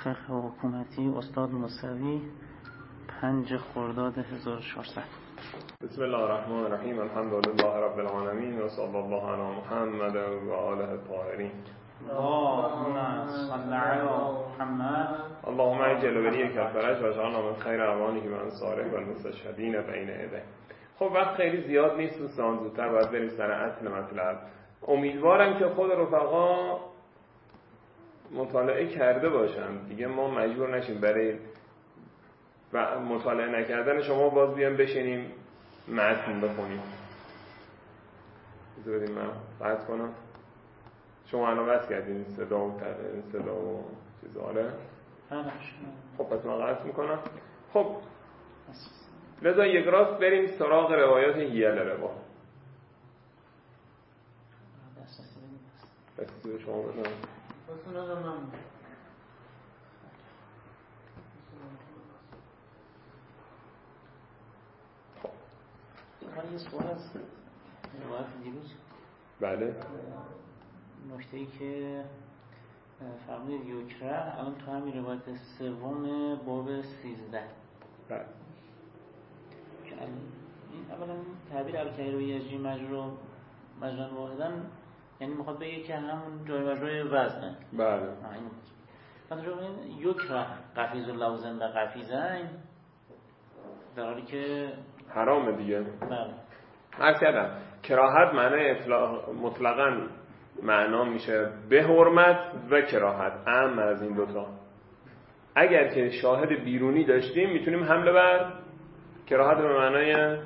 فقه حکومتی استاد موسوی 5 خرداد 1400. بسم الله الرحمن الرحیم. الحمد لله رب العالمین و صلی الله علی محمد و آله الطاهرین. اللهم صل علی محمد اللهم اجل ولیک الفرج و اجعلنا من خیر اعوانه و انصاره و المستشهدین بین یدیه. خب وقت خیلی زیاد نیست دوستان، زودتر باید بریم سر اصل مطلب. امیدوارم که خود رفقا مطالعه کرده باشن دیگه، ما مجبور نشیم برای و مطالعه نکردن شما باز بیام بشینیم متن بخونیم. بذار بدیم من قطع کنم. شما الان بس کردین صدا و چیز آره؟ خب پس من قطع میکنم. خب لذا یک راست بریم سراغ روایات حیل ربا. دستی شما بدم. یه سوال از روایت دیروز. بله. نکته‌ای که فرمودید یکره الان تو همین روایت سوم باب 13. بله. که این اولا تعبیر الکهی رو یجری مجرا واحداً یعنی میخواد بگه که همون جای مجرای وزنه. بله. بعد جو این یکره قفیز اللوزن و قفیزن در حالی که حرامه دیگه. بله. عرض کردم کراهت معنی مطلقاً معنا میشه به حرمت و کراهت، اهم از این دوتا. اگر که شاهد بیرونی داشتیم میتونیم حمله بر کراهت به معنای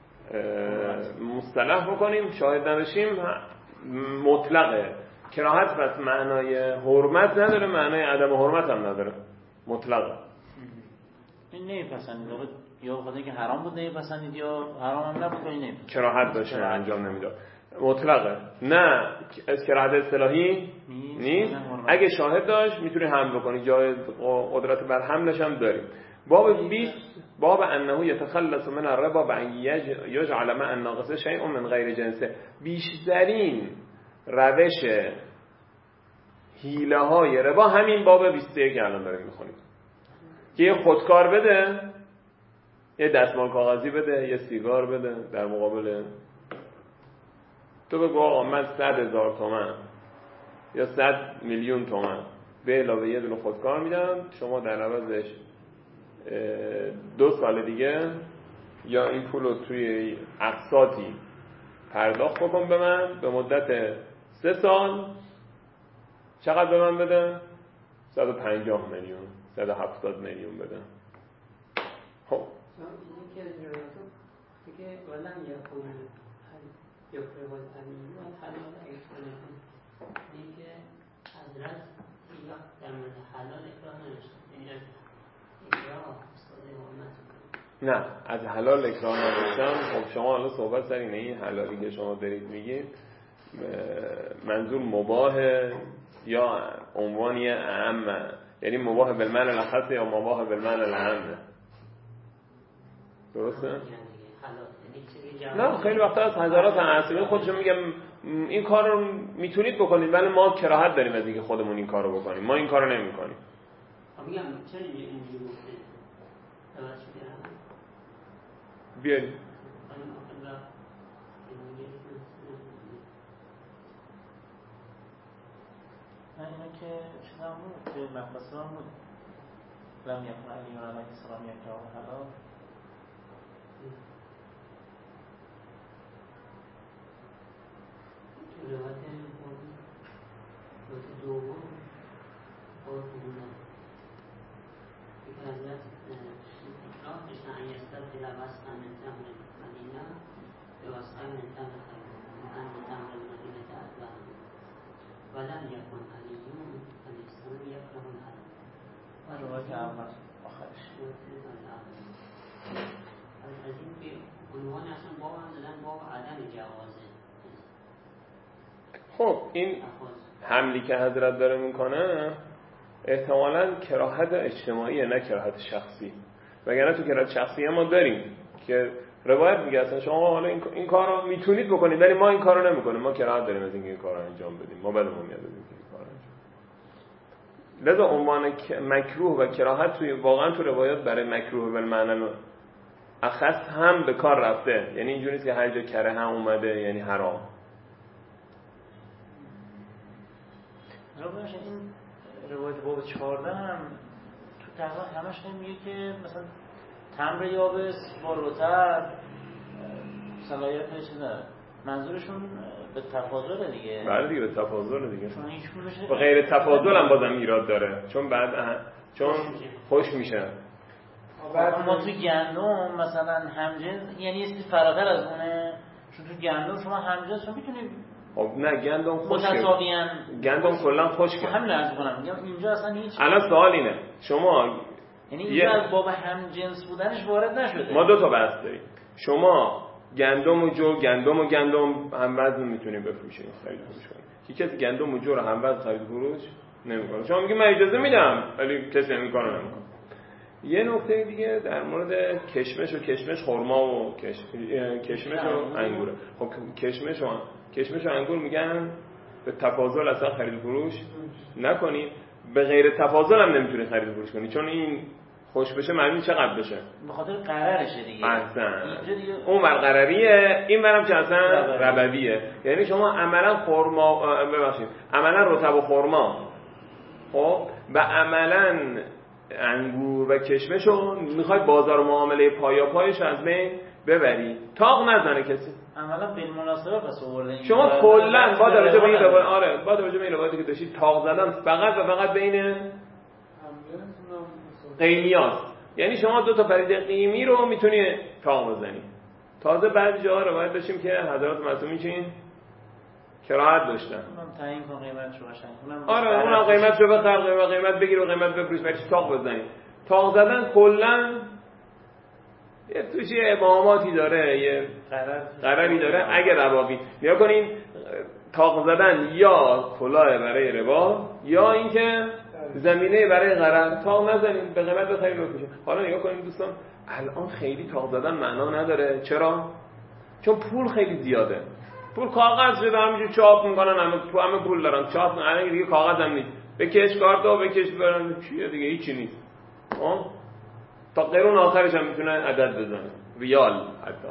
مصطلح بکنیم، شاهد نداشتیم مطلقه. کراهت پس معنای حرمت نداره، معنای عدم حرمت هم نداره، مطلقه. این نمیپسندید یا بخاطر اینکه حرام بود نمیپسندید یا حرام هم نبود نمیپسندید، کراهت داشته انجام نمیداد، مطلقه. نه از کراهت اصطلاحی نیست. اگه شاهد داشت میتونی حمل بکنی، جای قدرت بر حملش هم داریم. باب 20 باب انه یتخلص من الربا بان یجعل مع الناقص شیء من غیر جنسه. بیشترین روش حیله های ربا همین باب 21 که الان داریم میخونیم، که یه خودکار بده، یه دستمال کاغذی بده، یه سیگار بده، در مقابل تو بگو آقا من 100,000 تومان یا 100 میلیون تومان به علاوه یه دونه خودکار میدم، شما در عوضش 2 سال دیگه یا این پول رو توی اقساطی پرداخت بکن به من به مدت 3 سال. چقدر به من بده؟ 150 میلیون 170 میلیون بده. خب یکی از روایاتو دیگه ولن یکون یکره باز امینی و حلال اکرانه دیگه حضرت یا در مورد حلال اکراه ننشد، یعنی از اکراه استاده حرمت. نه از حلال اکراه نداشتم. خب شما الان صحبت سر اینه، این حلالی که شما دارید میگید منظور مباهه یا عنوانی اعم، یعنی مباح بالمعنی الاخص یا مباح بالمعنی الاعم. درسته؟ نه خیلی وقتا از حضرات معصومین خودشون میگن این کار رو میتونید بکنید ولی ما کراهت داریم از اینکه خودمون این کار رو بکنیم، ما این کار رو نمی‌کنیم. میگم چرا اینجوری گفته؟ بیارید اینا که چیز هم بود که مقصد هم بود لم یکن علی و علیه السلام یکراه حلال. روایت دوم باید بودن که حضرت اکراه داشتن این یستبدل وسقا من تمر مدینه به وسقا من تمر تمر مدینه ادوه ولم یکن علیون علیه السلام یکراه الحلال. روایت اول آخرش از این که عنوان اصلا باب هم دادن باب عدم جوازه. خب این حملی که حضرت داره میکنه احتمالاً کراهت اجتماعیه نه کراهت شخصی، وگرنه تو کراهت شخصی ما داریم که روایت میگه اصلا شما حالا این کار رو میتونید بکنید ولی ما این کار رو نمیکنیم، ما کراهت داریم از اینکه این کار رو انجام بدیم، ما بدمون میاد از اینکه این کار رو انجام لذا عنوان مکروه و کراهت واقعا تو روایات برای مکروه بالمعنی اخص هم به کار رفته، یعنی اینجوری نیست که هر جا کره هم اومده یعنی حرام. این روایت باب 14 هم تو تقریبا همش میگه که مثلا تمر یابس بالاتر صلاحیت نشه، منظورشون به تفاضل دیگه. بله دیگه به تفاضل دیگه. و غیر تفاضل هم بازم ایراد داره، چون بعد چون خوش میشه. ما تو گندم مثلا همجنس یعنی یه فراتر از اونه، چون تو گندم شما همجنس رو میتونید خب نه گندم خشکه، متساویاً گندم کلا خشکه. همین عرض کنم، میگم اینجا اصلا هیچ. الان سوال اینه شما یعنی اینجا از باب همجنس بودنش وارد نشده. ما دو تا بحث داریم. شما گندم و جو، گندم هم وزن میتونید بفروشید، خرید فروش کنید. کی کسی گندم و جو رو هم وزن خرید فروش نمیکنه. شما میگید من اجازه میدم ولی کسی این کارو نمیکنه. یه نکته دیگه در مورد کشمش خرما و کشمش و انگوره. خب کشمش و انگور میگن به تفاضل اصلا خرید فروش نکنید، به غیر تفاضل هم نمیتونید خرید فروش کنید، چون این خوش بشه معلومه چقدر بشه، به خاطر قرارشه دیگه. احسن. اون ور قرریه، این ورم که اصلا ربویه. یعنی شما عملا عملا رطب و خرما خب و عملا انگور و کشمشو میخواید بازار معامله پایش از بین ببری، تاق نزنه کسی. عملا بالمناسبه پس آورده شما کلا با توجه به این روایت با توجه به این روایتی که داشتید تاق زدن فقط بین قیمیاست، یعنی شما دو تا پدیده قیمی رو میتونی تاق بزنی. تازه بعضی جاها روایت داشتیم که حضرات معصومی چین کراهت داشتن. اونم تعیین کن قیمتشو قشنگ. آره اونم قیمتشو بخر، قیمت بگیر و قیمت بفروش، برای چی تاق بزنی؟ تاق زدن کلا یه توش یه ابهاماتی داره، یه قراری داره. اگه ربابی نیا کنین تاق زدن یا کلاه برای ربا یا اینکه زمینه برای قرار، تاق نزنین به قیمت بخرید بفروشید. حالا نگاه کنین دوستان، الان خیلی تاق زدن معنا نداره. چرا؟ چون پول خیلی زیاده. پول کاغذ شده، همینجوری چاپ میکنن، همه پول دارن چاپ میکنن دیگه، کاغذ هم نیست. بکش کارتو بکش برن چیه دیگه، هیچی نیست. تا قرون آخرش هم میتونن عدد بزنن، ریال حتی.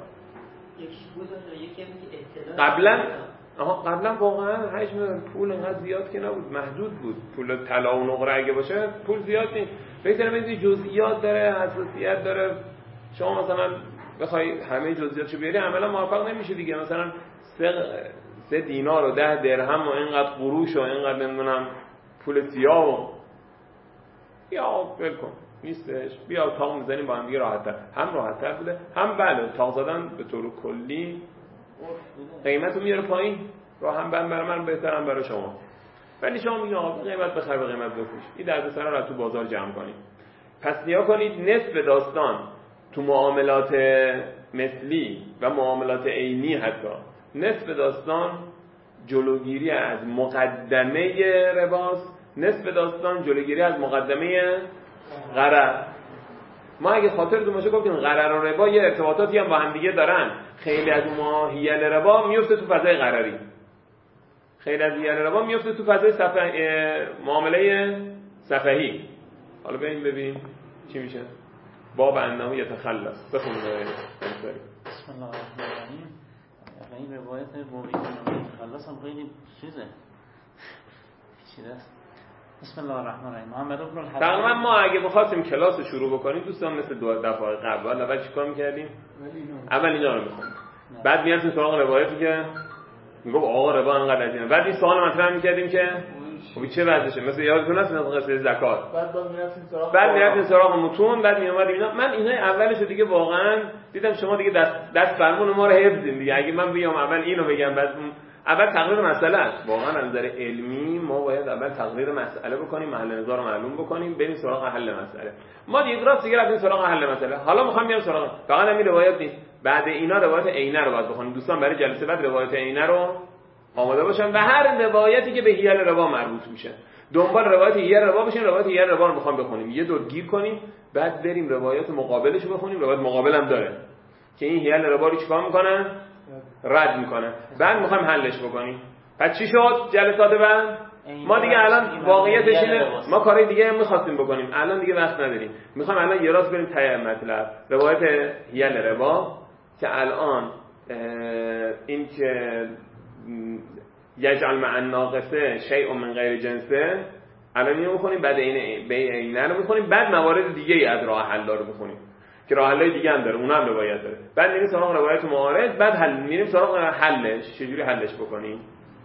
قبلا واقعا حجم پول انقدر زیاد که نبود، محدود بود. پول طلا و نقره اگه باشه پول زیاد نیست. بهتره بدونید جزئیات داره، حساسیت داره. شما مثلا بخوای همه جزئیاتشو بیاری عملا موفق نمیشه دیگه. مثلا 3 دینار و 10 درهم و اینقدر قروش و اینقدر نمیدونم پول سیاه و یا ولکن نیستش، بیا تاق میزنیم با هم دیگه راحت‌تر. هم راحت‌تر بوده، هم بله تاق زدن به طور کلی قیمتو میاره پایین، راه هم برای من بهترم برای شما. ولی شما میگید آقا قیمت بخر به قیمت بفروش، این دردسرا رو تو بازار جمع کنید. پس نیا کنید نصف داستان تو معاملات مثلی و معاملات عینی، حتی نصف داستان جلوگیری از مقدمه رباست، نصف داستان جلوگیری از مقدمه غرر. ما اگه خاطرتون باشه گفتیم غرر و ربا یه ارتباطاتی هم با هم دیگه دارن. خیلی از ماهیت ربا میفته تو فضای غرری، خیلی از ماهیت ربا میفته تو فضای معامله سفهی. حالا ببینیم چی میشه. باب انه یتخلص بخونید. بسم الله الرحمن الرحیم. این روایت بابی یتخلص هم خیلی چیزه است. بسم الله الرحمن الرحیم. محمد بن الحسن. تقریبا ما اگه بخواستیم کلاس شروع بکنیم دوستان مثل 2 دفعه قبل اول چیکار می‌کردیم؟ اول اینا رو می‌خوندیم. بعد می‌رفتیم سراغ روایتی که میگفت آقا ربا انقدر عظیمه. بعد این سوال مطرح می‌کردیم که خب چه وضعشه؟ مثلا یادتون هست مثلا قصه زکات. بعد می‌رفتیم سراغ متون، بعد میومد اینا. من اینای اولش دیگه واقعا دیدم شما دیگه دست فرمون ما رو حفظین دیگه. اگه من بیام اول اینو بگم بعد اول تقریر مسئله است. واقعا از نظر علمی ما باید اول تقریر مسئله بکنیم، محل نظر رو معلوم بکنیم، بریم سراغ حل مسئله. ما دیگه راست دیگه رفتیم سراغ حل مسئله. حالا می‌خوام بیام سراغ فقط همین روایت نیست. بعد اینا روایت عینه رو باید بخونیم. دوستان برای جلسه بعد روایت عینه رو آماده باشن و هر روایتی که به حیل ربا مربوط میشه دنبال روایت حیل ربا بشین. روایت حیل ربا رو می‌خوام بخونیم، یه دور گیر کنیم، بعد بریم روایت مقابلش رو بخونیم. روایت مقابل هم داره که این حیل ربا رو چیکار می‌کنه؟ رد می‌کنه. بعد می‌خوایم حلش بکنیم. پس چی شد جلسات بعد؟ ما دیگه الان واقعیتش اینه ما کارهای دیگه هم می‌خواستیم بکنیم، الان دیگه وقت نداریم. می‌خوام الان یه راست بریم ته مطلب. روایت هیل ربا که الان این که یجعل مع الناقصه شیء من غیر جنسه الان اینو می‌خونیم، بعد این رو می‌خونیم، بعد موارد دیگه ای از راه حل رو می‌خونیم که راه حلای دیگه هم داره، اونم روایت داره. بعد میریم سراغ روایت معارض، بعد میریم سراغ حلش، چجوری حلش بکنیم.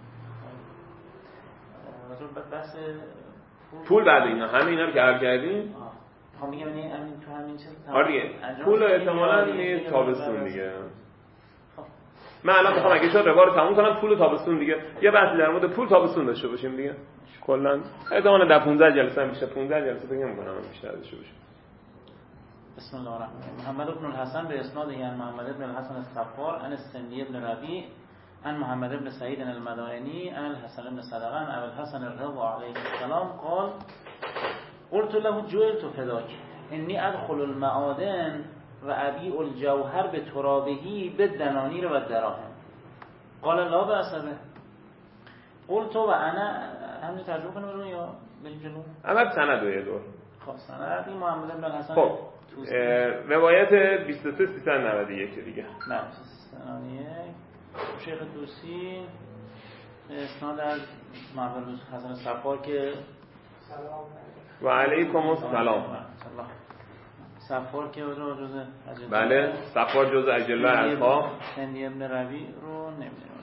بحث پول بعد اینا رو که حل کردیم. خب میگم یعنی همین تو همین چیز آره دیگه پول احتمالاً نیست تابستون دیگه. من الان میخوام اگه شد روار تموم کنم پول تابستون دیگه یه بحثی در مورد پول تابستون داشته باشیم دیگه. کلا احتمالاً در 15 جلسه هم بیشتر 15 جلسه فکر نمی‌کنم بیشتر داشته باشیم. بسم الله الرحمن الرحیم. محمد بن الحسن به اسناده عن محمد بن الحسن الصفار عن السندي بن ربيع عن محمد بن سعيد المدائني عن الحسن بن صدقه عن ابي الحسن الرضا عليه السلام قال قلت له جئت فداك اني ادخل المعادن وابيع الجوهر بترابه بالدنانير والدراهم قال لا بأس به قلت وانا همین ترجمه کنم رو یا بریم جلو؟ اول سند یه دور. خب سند محمد بن الحسن. خب روایت 23391 دیگه. نه 23391 شیخ طوسی اسناد از محمد بن حسن صفار که سلام و علیکم السلام. صفار که رو جزء بله صفار جزء اجله اصحاب سندی ابن ربیع رو نمیدونم.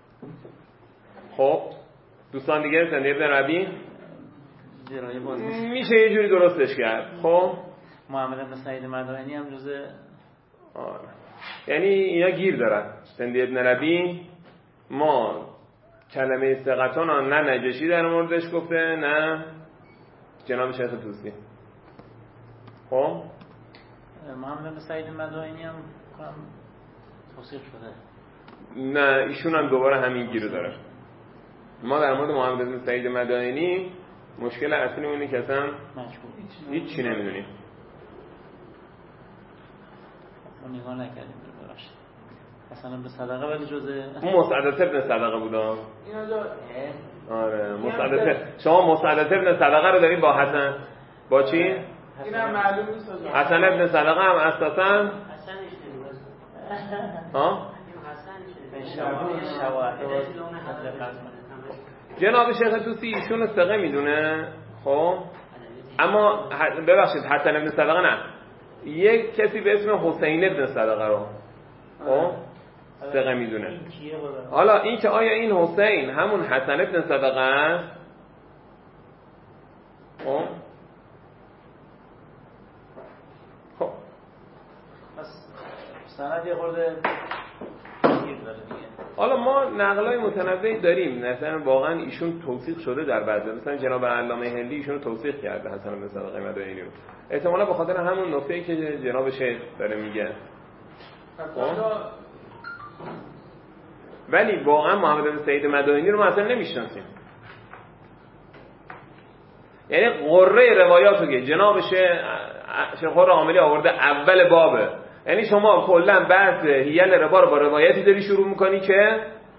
خب دوستان دیگه سندی ابن ربیع جرای باز میشه یه جوری درستش کرد. خب محمد بن سعید مدائنی هم جزء یعنی اینا گیر دارن. سندی ابن ربیع ما کلمه ثقتون نه نجشی در موردش گفته نه جناب شیخ طوسی. خب محمد بن سعید مدائنی هم توصیف شده. نه ایشون هم دوباره همین گیرو داره. ما در مورد محمد بن سعید مدائنی مشکل اصلی اینه که اصلا هیچ چی نمیدونیم. اون نگاه نکردیم ببخشید. اصلا به صدقه ولی جزء اون مسعدت ابن صدقه بودا. آره مسعدت. شما مسعدت ابن صدقه رو دارید با حسن با چی؟ اینم معلوم نیست. حسن ابن صدقه هم اساسا حسنش ها؟ شواهد جناب شیخ طوسی ایشون ثقه میدونه. خب اما ببخشید حسن ابن صدقه نه، یک کسی به اسم حسین ابن صدقه رو خب ثقه میدونه. حالا این که آیا این حسین همون حسن ابن صدقه است؟ خب سند یه خورده گیر داره دیگه. حالا ما نقلای متنوعی داریم، مثلا واقعا ایشون توثیق شده در بعضی، مثلا جناب علامه هندی ایشون رو توثیق کرده حسن بن صدقه مدائنی رو، احتمالاً به خاطر همون نکته‌ای که جناب شیخ داره میگه. ولی واقعا محمد بن سعید مدائنی رو ما اصلا نمیشناسیم. یعنی قره روایاتو که جناب شیخ عاملی آورده اول بابه، یعنی شما کلا بحث هیل ربا رو با روایتی داری شروع میکنی که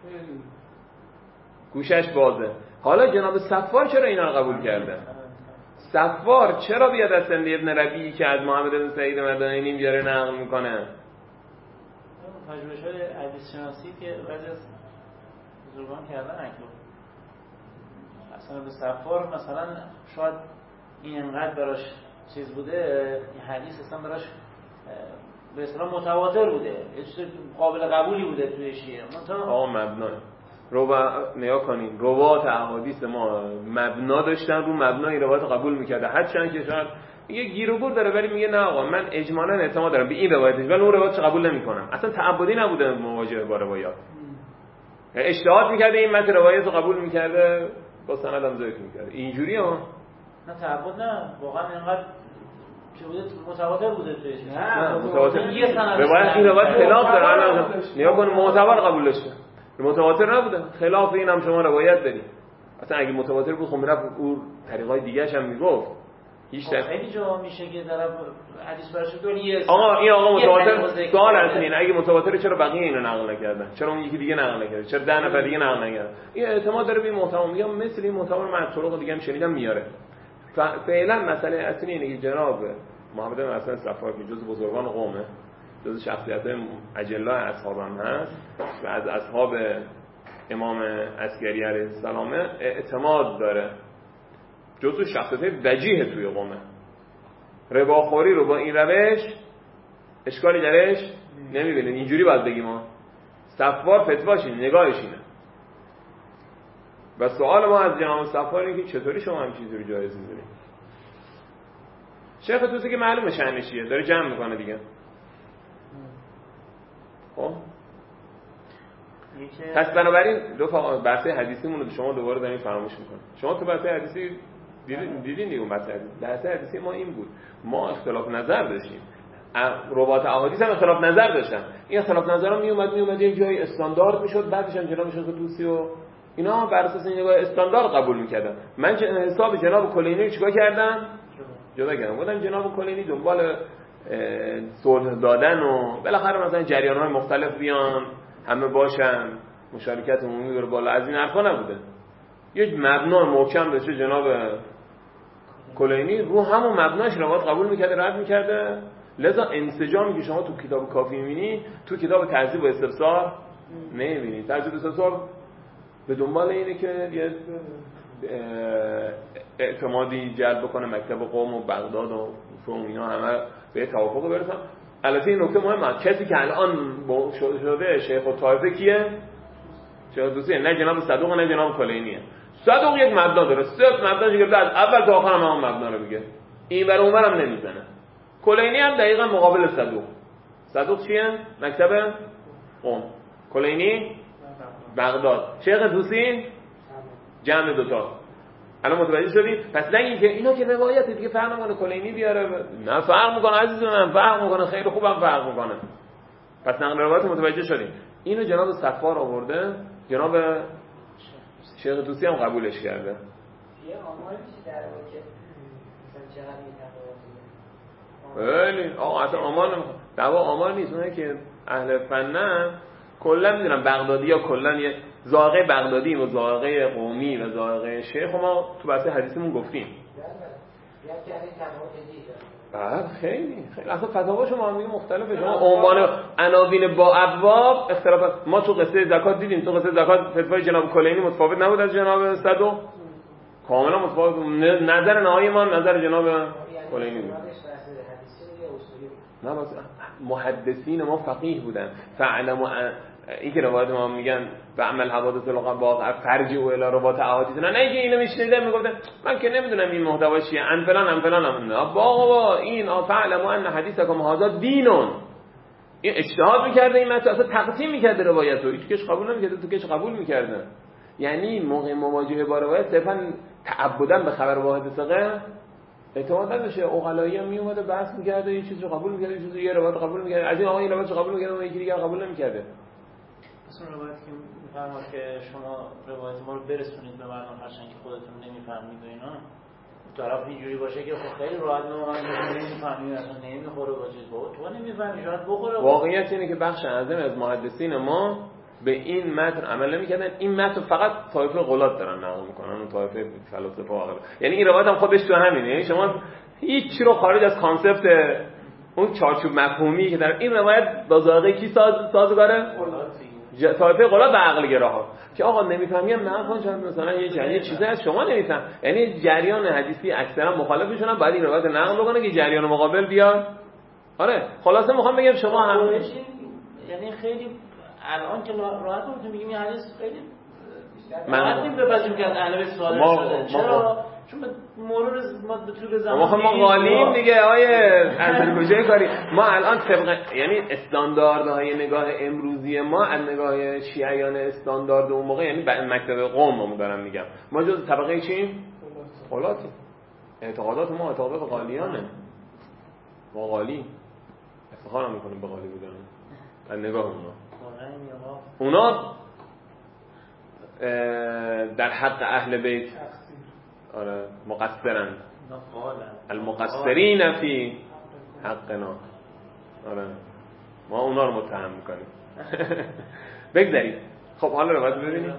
گوشش بازه. حالا جناب صفار چرا اینا رو قبول کرده؟ صفار چرا بیاد از سندی ابن ربیعی که از محمد بن سعید مدائنی بیاره نقل میکنه؟ پژوهش‌های حدیث شناسی که بعضی از بزرگان کردن اکنون اصلا به صفار مثلا شاید این انقدر براش چیز بوده، این حدیث اصلا براش به اصطلاح متواتر بوده، یه چیز قابل قبولی بوده توی شیعه. آقا مبنا نگاه کنیم روات احادیث ما مبنا داشتن، رو مبنای روایت قبول میکرده، هرچند که شاید یه گیر و گور داره ولی میگه نه آقا من اجمالاً اعتماد دارم به این روایتش ولی اون روایتش قبول نمیکنم. اصلا تعبدی نبوده مواجهه با روایات، اجتهاد میکرده این متن روایت رو قبول میکرده با سند هم ذکر میکرده. اینجوری ها نه تعبد نه، واقعا اینقدر چه بوده متواتر بوده توی چیز. نه متواتر یه سند روایت این روایت خلاف داره. نگاه کن معتبر قبول داشته، متواتر نبوده، خلاف این هم شما روایت دارید. اصلا اگه متواتر بود خب میرفت اون طریقای دیگه‌ش هم میگفت. خیلی جا میشه که طرف حدیث برش بگه این آقا متواتر سوال از اینه اگه متواتر چرا بقیه اینو نقل نکردن؟ چرا اون یکی دیگه نقل نکرد؟ چرا 10 نفر دیگه نقل نکردن؟ این اعتماد داره به محتوا. میگم مثل این محتوا رو من از طرق دیگه هم شنیدم میاره. فعلا مسئله اصلی اینه که جناب محمد بن حسن صفار که جزو بزرگان قومه، جزو شخصیت‌های اجلا اصحاب هم هست و از اصحاب امام عسکری علیه السلام اعتماد داره، جزو شخصیت‌های وجیه توی قومه. رباخوری رو با این روش اشکالی درش نمیبینید. اینجوری باید بگیم ما صفوار فتواش اینه، نگاهش اینه. و سوال ما از جناب صفوار اینه که چطوری شما هم چیزی رو جایز می‌دونید؟ شیخ توسی که معلومه شأنشیه، داره جمع میکنه دیگه. خب پس بنابراین دو بحث حدیثیمون رو شما دوباره دارین فراموش میکنید. شما تو بحث حدیثی دیدین دیگه. بحث حدیثی ما این بود، ما اختلاف نظر داشتیم، روات احادیث هم اختلاف نظر داشتن. این اختلاف نظرها میومد یک جایی استاندارد میشد، بعدش هم جناب شیخ توسی و اینا بر اساس این نگاه استاندارد قبول میکردن. من حساب جناب کلینی چیکار کردم؟ جدا کردم. گفتم جناب کلینی دنبال صلح دادن و بالاخره مثلا جریان‌های مختلف بیان، همه باشن، مشارکت عمومی بره بالا، از این حرفا نبوده. یک مبنا محکم داشته جناب کلینی، رو همون مبناش روایت قبول میکرده، رد میکرده. لذا انسجامی که شما تو کتاب کافی میبینی تو کتاب تهذیب و استفسار نمیبینی. تهذیب و استفسار به دنبال اینه که یه اعتمادی جلب بکنه، مکتب قم و بغداد و اینا همه به توافق برسن. البته این نکته مهمه، کسی که الان شده شیخ الطائفه کیه؟ شیخ توسی، نه جناب صدوق نه جناب کلینیه. صدوق یک مبنا داره، صرف مبناش گرفته از اول تا آخر هم مبنا رو میگه، این بر اون برم نمیزنه. کلینی هم دقیقاً مقابل صدوق. صدوق چیه؟ مکتب قم، کلینی بغداد، شیخ توسی جمع دوتا. الان متوجه شدید؟ پس نگید که اینا که روایت دیگه فرق نمیکنه کلینی بیاره، نه فرق میکنه عزیز من، فرق میکنه، خیلی خوبم فرق میکنه. پس نقل روایت متوجه شدید. اینو جناب صفار آورده، جناب شیخ توسی هم قبولش کرده. یه آمار میشه در واقع مثلا چقدر میتونه؟ خیلی اصلا آمار نمیخواد. دعوا آمار نیست، اونه که اهل فنن کلا میدونن بغدادی‌ها کلا یه ذائقه بغدادی و ذائقه قومی و ذائقه شیخ ما تو بحث حدیثمون گفتیم. بله خیلی اصلا فتاوا شما هم مختلفه. شما عنوان عناوین با ابواب اختلاف. ما تو قصه زکات دیدیم، تو قصه زکات فتوای جناب کلینی متفاوت نبود از جناب صدوق، کاملا متفاوت. نظر نهایی ما نظر جناب کلینی بود. نه بس محدثین ما فقیه بودن. فعلموا این که روایت ما میگن و عمل حوادث القباق فرجی و الی روات احادیث، نه اینکه اینو میشنیدم میگفتن من که نمیدونم این محتوا چیه، ان فلان هم بابا این فعلموا ان حدیثکم هذا دینون. این اجتهاد میکرده، این مثلا اصلا تقسیم میکرده روایتو، این کش قبول نمیکرده، تو کش قبول میکرده. یعنی موقع مواجهه با روایت صرفا تعبدن به خبر واحد ثقه اعتماد نداشته. عقلایی هم میومده بحث میکرده، یه چیزی رو قبول میکرده، یه چیزی یه روایت قبول میکرده، از این آقا این روایت رو قبول میکرده و یکی دیگه قبول نمیکرده. اصلا روایت که میفرماد که شما روایت ما رو برسونید به مردم هرچند که خودتون نمیفهمید و اینا، طرف اینجوری باشه که خب خیلی راحت من نمیفهمید، اصلا نمیخوره با چیز، بابا تو نمیفهمی شاید بخوره. واقعیت اینه که بخش اعظم از محدثین ما به این متن عمل نمی‌کردن. این متن فقط طایفه غلات دارن نقل میکنن، اون طایفه فلاسفه عاقل. یعنی این روایت هم خودش تو همینه، یعنی شما هیچ چی رو خارج از کانسپت اون چارچوب مفهومی که در این روایت با ذائقه کی سازگاره؟ طایفه غلات و عقل گراها که آقا نمیفهمیم نه کن، چون مثلا یه چیزی از شما نمیفهم. یعنی جریان حدیثی اکثرا مخالفشون، بعد این روایت نقل بکنه که جریان مقابل بیاد. آره خلاصه میخوام بگم شما هم یعنی خیلی الان که راحت میتونیم بگیم این حدیث خیلی راحت نمی‌پذیریم که از اهل بیت صادر شده. چرا؟ چون مرور ما به طول زمان ما غالیم دیگه آیه از کجای کاری ما الان طبق یعنی استانداردهای نگاه امروزی ما از نگاه شیعیان استاندارد اون موقع، یعنی مکتب قم دارم میگم، ما جز طبقه چیم؟ غلاتی. اعتقادات ما اعتقادات غالیانه. ما غالی افتخار میکنیم به غالی بودن از نگاه اونا در حق اهل بیت آره مقصرن. المقصرین فی حقنا. آره ما اونا رو متهم میکنیم. بگذارید. خب حالا رو باید ببینیم.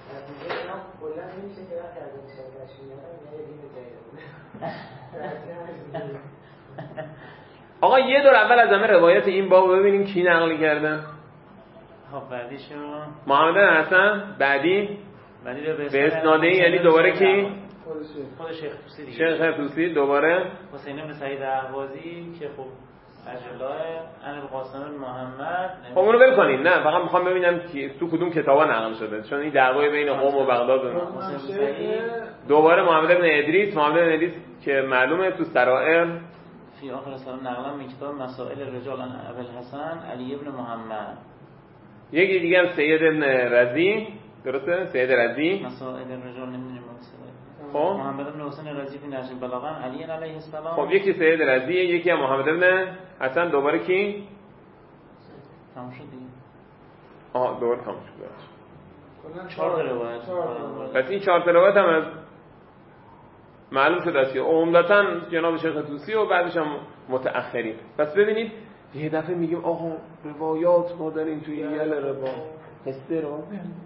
آقا یه دور اول از همه روایت این باب ببینیم کی نقل کرده. خب بعدیشو محمد حسن، بعدی به اسناده یعنی دوباره کی؟ خود شیخ طوسی دیگه. شیخ طوسی دوباره حسین بن سعید اهوازی که خب اجلاه عن القاسم بن محمد. خب اونو ول کنین. نه فقط میخوام ببینم که تو کدوم کتابا نقل شده، چون این دعوای بین قم و بغداد. دوباره محمد بن ادریس که معلومه تو سرائر فی آخر سلام نقلا من کتاب مسائل الرجال عن ابوالحسن علی ابن محمد. یکی دیگه هم سید ابن رضی، درسته؟ سید رضی مسائل الرجال نمیدونیم خب محمد بن حسین رضی فی نشر بلاغه علی علیه السلام. خب یکی سید رضی، یکی هم محمد بن حسن. دوباره کی؟ تموم شد دیگه. دوباره تموم شد. 4 روایت. پس این 4 روایت هم از معلوم شده است که عمدتاً جناب شیخ طوسی و بعدش هم متأخرین. پس ببینید یه دفعه میگیم آقا روایات ما داریم توی یل روا استراب،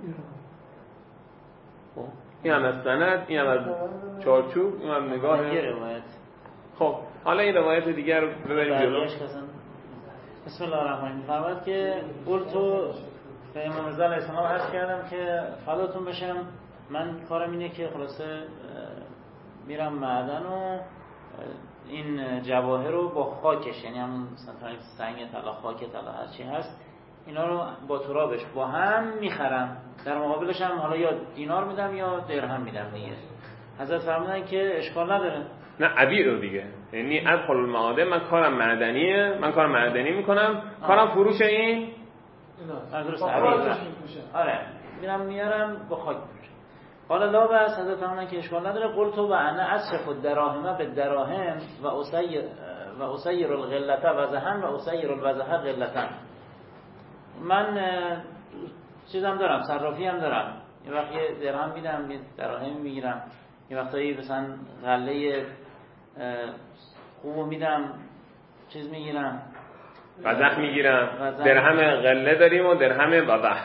این هم از سند، این هم از چارچوب، این هم نگاه. یه روایت. خب حالا این روایت دیگر رو ببریم جلو. بسم الله الرحمن الرحیم. فرمود که قلتو به امام رضا علیه السلام عرض کردم که فداتون بشم، من کارم اینه که خلاصه میرم معدن و این جواهر رو با خاکش، یعنی همون مثلا سنگ طلا، خاک طلا، هر چی هست، اینا رو با ترابش با هم میخرم، در مقابلش هم حالا یا دینار میدم یا درهم میدم دیگه. حضرت فرمودن که اشکال نداره. نه عبیه رو دیگه، یعنی ادخل المعادن، من کارم معدنیه، من کارم معدنی میکنم، کارم فروش این درست عبیه. آره میرم میارم با خاک. حالا لا بس حضرت فرمودن که اشکال نداره. قلتو و انا اصرف الدراهم بالدراهم و اسیر الغلته وزها و اسیر الوزها غلتا. من چیزم دارم، صرافی هم دارم، یه وقت یه درهم میدم، یه دراهم میگیرم، یه وقتایی مثلا غله خوبو میدم، چیز میگیرم، وزح میگیرم. درهم غله داریم و درهم وزح.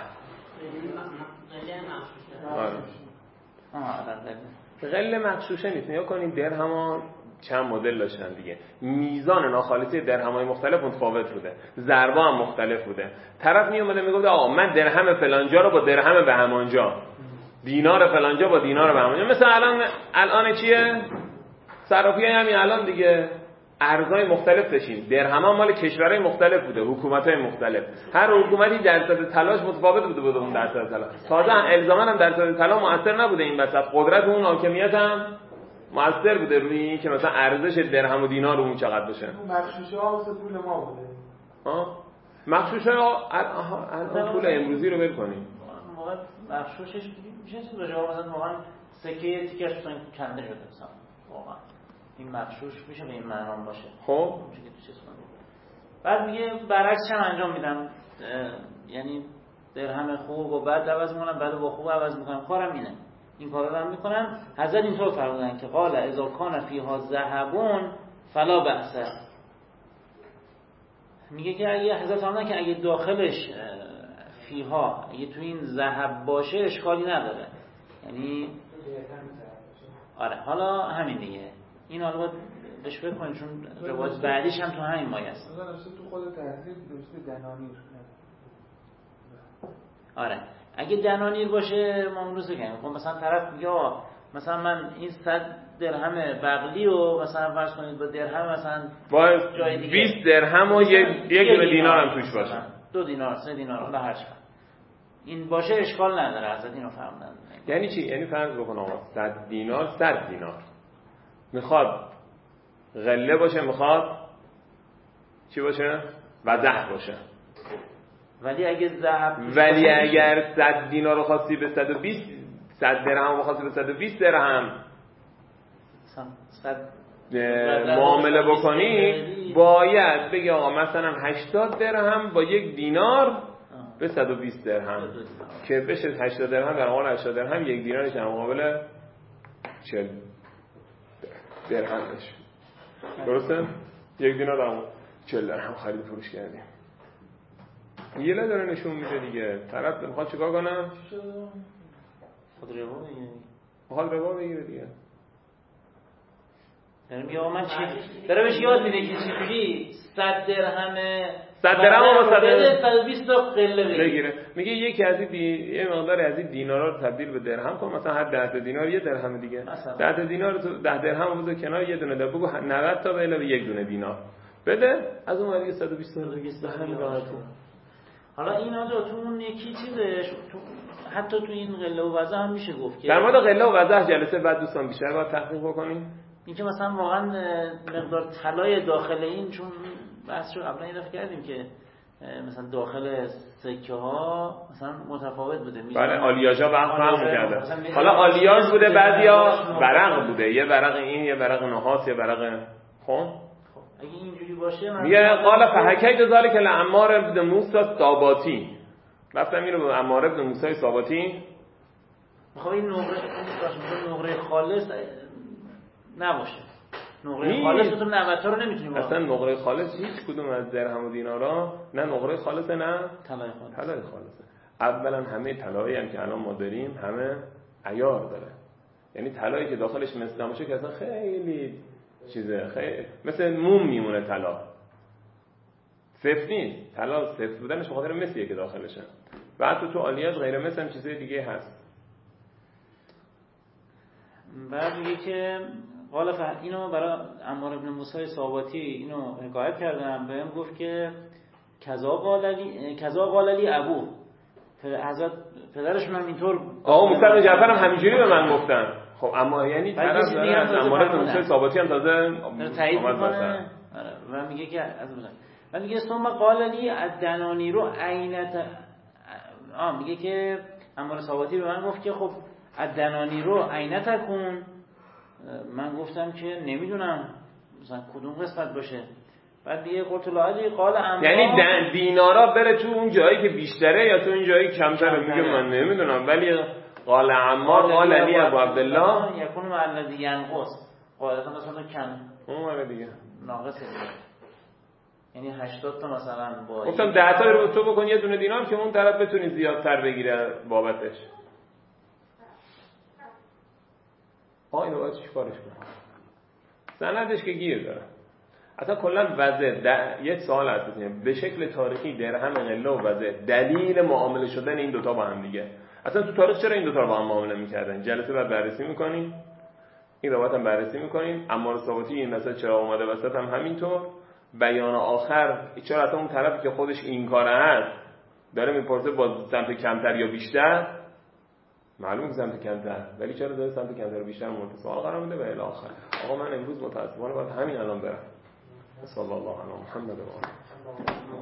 غله مغشوشه نیست. نیا کنین درهم ها چند مدل داشتن دیگه، میزان ناخالصی درهم های مختلف متفاوت بوده، ضربا هم مختلف بوده. طرف می اومده میگفت آقا من درهم فلانجا رو با درهم به همانجا، دینار فلانجا با دینار به همانجا. مثلا الان چیه صرافی همین الان دیگه، ارزهای مختلف داشتیم، درهم ها مال کشورهای مختلف بوده، حکومت‌های مختلف، هر حکومتی درصد طلاش متفاوت بوده اون درصد طلا. تازه الزاما هم درصد طلا مؤثر نبوده این وسط، قدرت اون حاکمیت هم مؤثر بوده روی این که مثلا ارزش درهم و دینار اون چقدر باشه. مغشوشه ها واسه پول ما بوده. مغشوشه ها الان پول امروزی رو ول کنیم. موقع مغشوشش میشه چیز باشه، مثلا واقعا سکه تیکش مثلا کنده شده مثلا، واقعا این مغشوش میشه به این معنی باشه. خب بعد میگه برعکسش هم انجام میدم، یعنی درهم خوب و بعد عوض میکنم، بعد با خوب عوض میکنم، کارم اینه، این کارا رو هم میکنم. حضرت اینطور فرمودن که قال اذا کان فیها ذهبون فلا بأس. میگه که اگه حضرت فرمودن که اگه داخلش فیها، اگه تو این ذهب باشه اشکالی نداره، یعنی آره حالا همین دیگه. این حالا باید بهش فکر کنید چون روایت بعدیش هم تو همین مایه است. تو خود تحصیل دوسته دنانیر. آره اگه دنانیر باشه ما اون روز بگیم. خب مثلا طرف میگه مثلا من این 100 درهم بغلی و مثلا فرض کنید با درهم مثلا جای دیگه 20 درهم و یک دینار هم توش باشه، 2 دینار 3 دینار حالا هر چقدر این باشه اشکال نداره. حضرت اینو فرمودن. یعنی چی؟ یعنی فرض بکن آقا 100 دینار 100 دینار میخواد غله باشه، میخواد چی باشه؟ وزح باشه. ولی اگر 100 دینار رو خواستی به 120، 100 درهم رو خواستی به 120 درهم معامله بکنی، باید بگی آقا مثلا 80 درهم با 1 دینار به 120 درهم که بشه 80 درهم در مقابل 80 درهم، 1 دینارش در مقابل 40. درهمش. درسته؟ 1 دینار هم 40 درهم خرید فروش کردیم. یه داره نشون میده دیگه. طرف میخواد چیکار کنه؟ خود ربا بگیره. میخواد ربا بگیره دیگه. یعنی میگه من چی داره بهش یاد میده که چجوری 100 درهم 100 درهم و 120 تا قله بگیره. میگه یکی از این یه مقدار از این دینارا رو تبدیل به درهم کن، مثلا هر 10 دینار 1 درهم دیگه. 10 دینار تو 10 درهم بذار کنار، یه دونه در بگو 90 تا به علاوه 1 دونه دینار بده، از اون ور 120 تا همین راحتی. حالا این آجا تو اون یکی چیزش حتی تو این قله و وضع هم میشه گفت که در مورد قله و وضع جلسه بعد دوستان بیشتر باید تحقیق بکنیم. این که مثلا واقعا مقدار طلای داخل این، چون بحث رو قبلا یه دفعه کردیم که مثلا داخل سکه ها مثلا متفاوت بوده. بله آلیاژا فرق می‌کرده. حالا آلیاژ بوده، بعضیا ورق بوده، یه ورق این، یه ورق نحاس، یه ورق خون. اگه اینجوری باشه میگه قال فحکیت ذلک لعمار بن موسی الصاباتی، رفتم اینو به عمار بن موسی الصاباتی. میخوام این نقره خالص نباشه. نقره خالص تو 90 تا رو نمیتونی واقعا. اصلا نقره خالص هیچ کدوم از درهم و دینارا نه نقره خالص نه طلای خالصه. اولا همه طلایی هم که الان ما داریم همه عیار داره، یعنی طلایی که داخلش مثل نباشه که اصلا خیلی چیزه، خیلی مثل موم میمونه طلا، صفر نیست. طلا صفر بودنش بخاطر مسیه که داخلشه. و حتی تو آلیاژ غیر مس هم چیزای دیگه هست. بعد میگه که قال اینو برای عمار بن موسی صاباتی اینو حکایت کردم، بهم گفت که کذا قال علی ابو، حضرت پدرشون هم اینطور آقا موسی بن جعفر هم همینجوری به من گفتن. خب اما یعنی طرف داره از عمار بن موسی صاباتی هم تازه تایید میکنه و میگه که از من میگه ثم قال علی الدنانی رو عینت میگه که عمار صاباتی به من گفت که خب الدنانی رو عینت کن. من گفتم که نمیدونم مثلا کدوم قسمت باشه. بعد دیگه قلت له علی قال عمار، یعنی دینارا بره تو اون جایی که بیشتره یا تو اون جایی که کمتره؟ میگه من نمیدونم، ولی قال عمار قال علی ابو عبدالله یکون مع الذی ینقص، قاعدتا مثلا کم اون دیگه ناقصه، یعنی 80 تا مثلا با گفتم 10 تا رو تو بکن یه دونه دینار که اون طرف بتونی زیادتر بگیره بابتش. اینو باید چیکارش کنم؟ سندش که گیر داره. اصلا کلا وضع یک سوال هست به شکل تاریخی درهم قله و وضع دلیل معامله شدن این دوتا با هم دیگه. اصلا تو تاریخ چرا این دوتا رو با هم معامله میکردن؟ جلسه بعد بررسی میکنیم، این روایت هم بررسی میکنیم. عمار صاباتی این مثلا چرا اومده وسط هم همینطور. بیان آخر چرا اصلا اون طرفی که خودش این کاره هست داره میپرسه با سمت کمتر یا بیشتر؟ معلومه سمت کمتر، ولی چرا داره سمت کمتر و بیشتر مورد سوال قرار میده؟ و الی آخر. آقا من امروز متاسفانه باید همین الان برم. صلی الله علی محمد و آله.